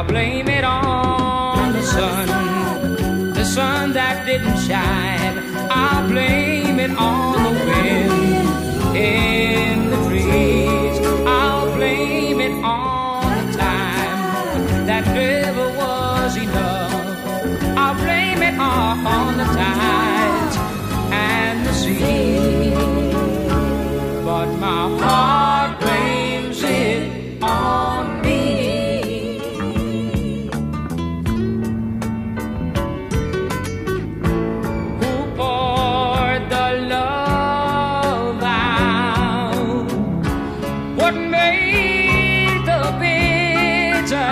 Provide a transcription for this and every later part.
I'll blame it on the sun that didn't shine. I'll blame it on the wind in the trees. I'll blame it on the time that never was enough. I'll blame it on the tides and the sea. But my heart blames it on me. Who poured the love out? What made the bitter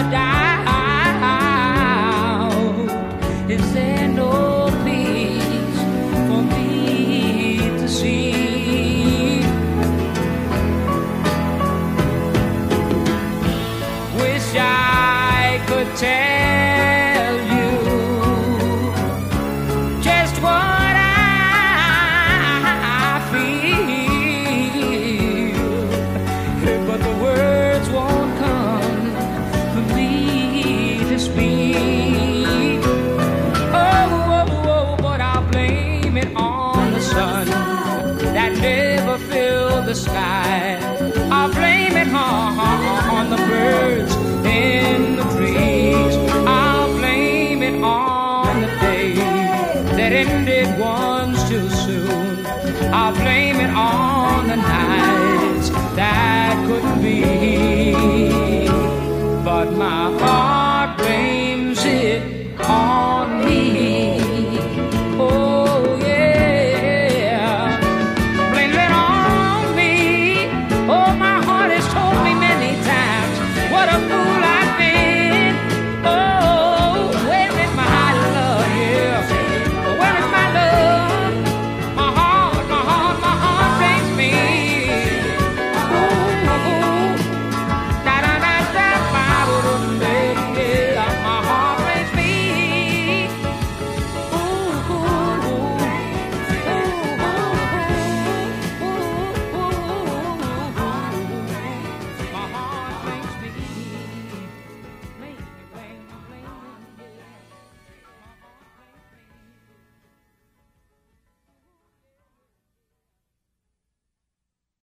doubt? Is there no peace for me to see? Wish I could tell you just what I feel, but the words won't come for me to speak. Oh, but I'll blame it on the sun that never filled the sky. I'll blame it on the birds in the trees. I'll blame it on the day that ended once too soon. I'll blame it on the nights that couldn't be. But my heart blames it on me.